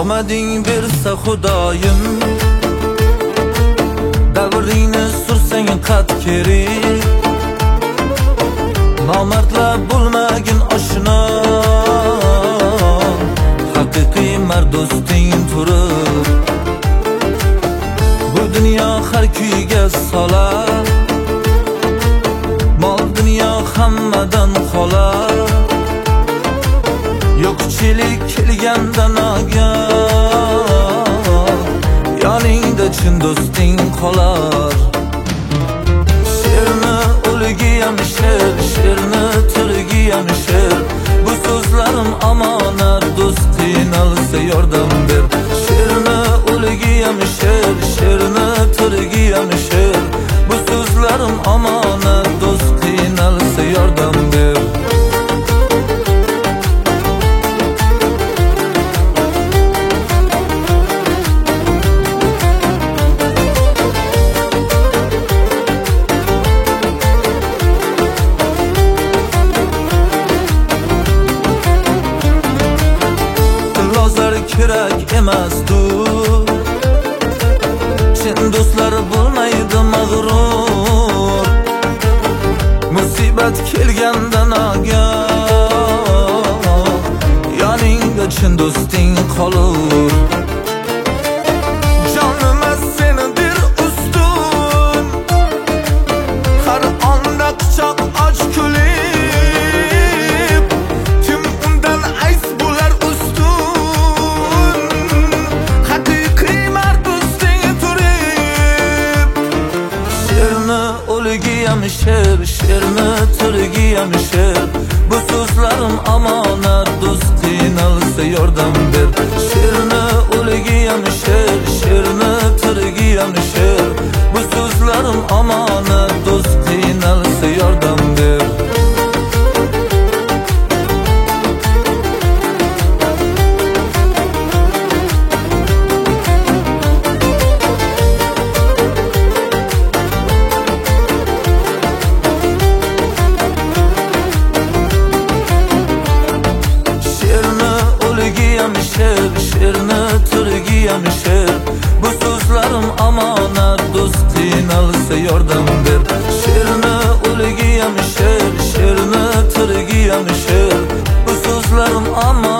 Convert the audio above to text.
omading bersa Xudoyim, davringni sursang qat kerak. Nomardlar bo'lmagin oshno, haqiqiy mard do'sting turib. Bu dunyo har kuyga solar, mol dunyo hammadan qolar. Yo'qchilik kelganda nogon, yoningda chin do'sting qolar. Sherni o'ligi ham sher, sherni tirigi ham sher. Bu so'zlarim omonat, do'st qiynalsa yordam ber. Sherni o'ligi ham sher, sherni tirigi ham sher. Bu so'zlarim omonat, do'st qiynalsa yordam ber. Kerak emas do'st, chin do'stlar bo'lmaydi mag'rur. Musibat kelganda nogon, yoningda chin do'sting qolur. Jonim senidir ustun, har onda quchoq och kulib. Kim undan ays bo'lar ustun, haqiqiy mard do'sting turib. Sherni o'ligi ham sher, sherni tirigi ham sher. Bu so'zlarim omonat, do'st qiynalsa yordam ber. Sherni o'ligi ham sher, sherni tirigi ham sher. Bu so'zlarim omonat, do'st qiynalsa yordam ber. Sher, sherni tirigi ham sher. Bu so'zlarim omonat, do'st qiynalsa yordam ber. Sherni o'ligi ham sher, sherni tirigi ham sher. Bu so'zlarim omonat.